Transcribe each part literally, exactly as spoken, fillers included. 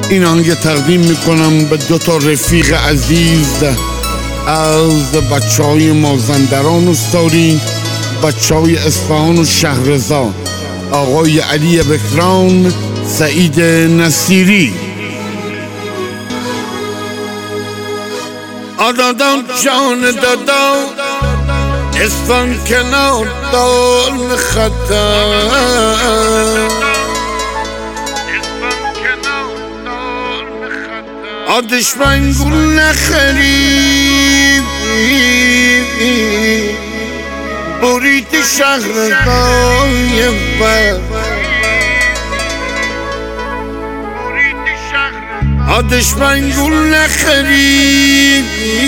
این آهنگ تقدیم میکنم به دو تا رفیق عزیز از بچه های مازندران و ساری، بچه های اصفهان و شهرزا، آقای علی بکران، سعید نصیری. آدادان جان دادا اصفهان کنار دار خطر، آدشمن گل نخرید برید شهر دای بر، آدشمن گل نخرید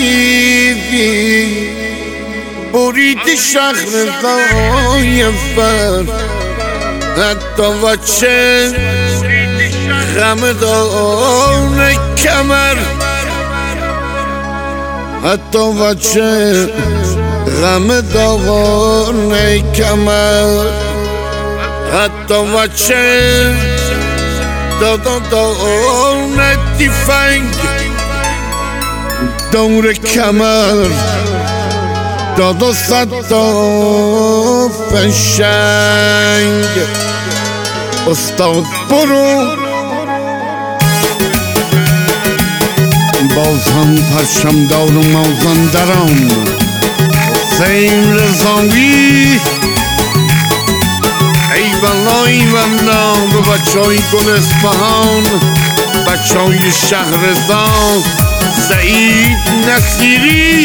برید شهر دای بر، حتی بچه غمدان کمر، حتی بچه غمدان کمر، حتی بچه دادان تیفنگ دور کمر، دادا صد تا فشنگ. استاد برو باز هم پرچمدار و مازندران، حسین رضایی ای والا ای والا به بچه های گل اصفهان، بچه های شهرزا، سعید نصیری.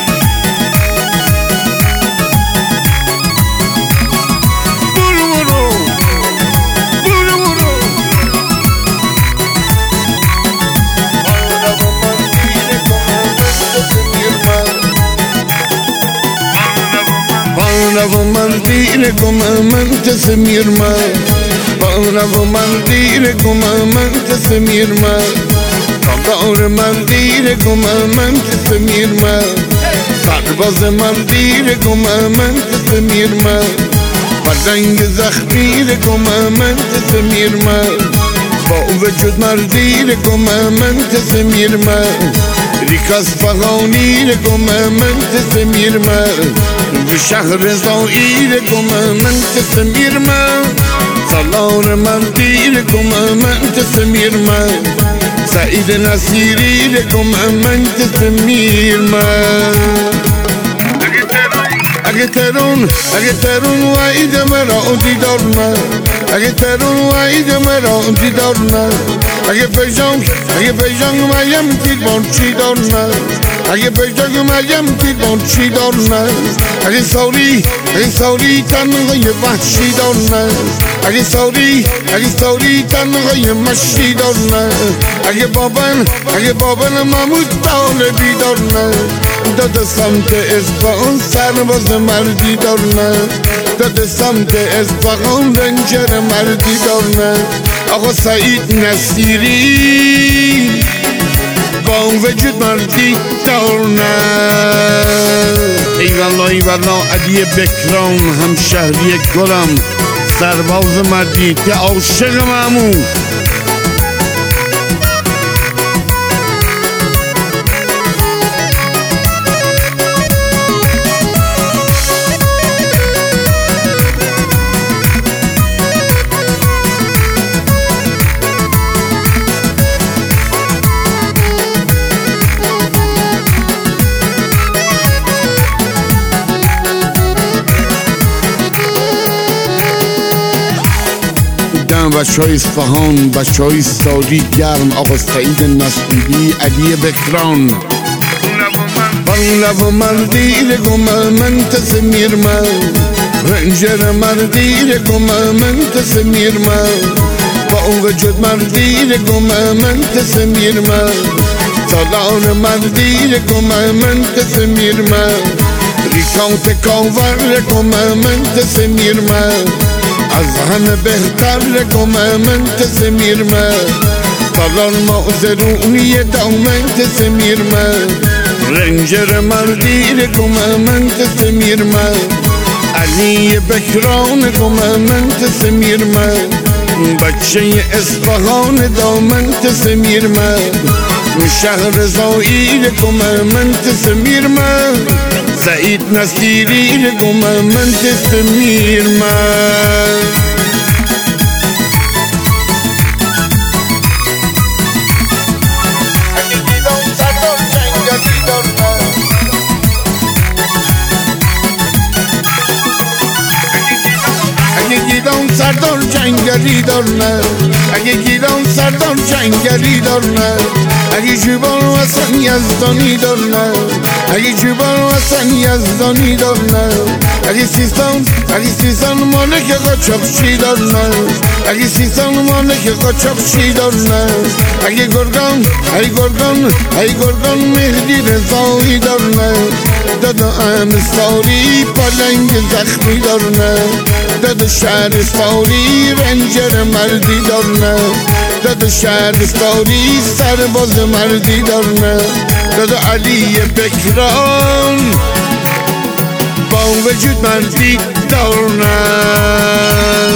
و مندیر گم من تسمیر من، بارا و مندیر گم من تسمیر من، دار مندیر گم من تسمیر من، سرباز مندیر گم من تسمیر من، فرنگ زخمیر گم من تسمیر من، با وجود مردیر گم من تسمیر من، ریکاس فغانیر گم من تسمیر من، به شهر زایر گم من تسمیر من، سالار من دیر گم من تسمیر من، سعید نصیری گم من تسمیر من. اگه ترون اگه ترون وعید مرا دیدار نه، اگه ترون وعید مرا دیدار نه، اگه پیجان اگه پیجان میم تیر بان چی دار نه، اگه پیجان میم تیر بان چی دار نه، اگه سوری اگه سوری تنهای وحشی دار نه، اگه سوری اگه سوری تنهای مشی دار نه، اگه بابن اگه بابن محمود طالبی دار نه، داده سمت اصفهان سرباز مردی دار نه، داده سمت اصفهان رنجر مردی دار نه، آقا سعید نصیری با وجود مردی دار نه. ای والا ای والا علی بکران همشهری گلم، سرباز مردی که عاشق محمود. بچه های اصفهان، بچه های ساری گرم، آقا سعید نصیری، علی بکران. بانلو مردیر گم من تسمیر من، رنجر مردیر گم من تسمیر من، با وجود مردیر گم من تسمیر من، سالار مردیر گم من تسمیر من، ریکانت کاور گم من تسمیر من، از همه بهتر گم من تسمیر من، سالار معذرونی دامن تسمیر من، رنجر مردیر گم من تسمیر من، علی بکران گم من تسمیر من، بچه اصفهان دامن سمیر من شهر زایر گمه من سمیر من سعید نصیری گمه من سمیر من اگه گیران سردار جنگلی دارن اگه گیران سردار جنگلی دارن اگه جبال وطن یزدانی دارن اگه جبال وطن یزدانی دارن اگه سیستان اگه سیستان مالک قاچاقچی دارن اگه سیستان مالک قاچاقچی دارن اگه گرگان ای گرگان ای گرگان مهدی رضایی دارن دادا امساری پلنگ زخمی دارن دادا شهرستانی رنجر مردی دارن دادا شهرستانی سرباز مردی دارن دادا علی بکران با وجود مردی دارن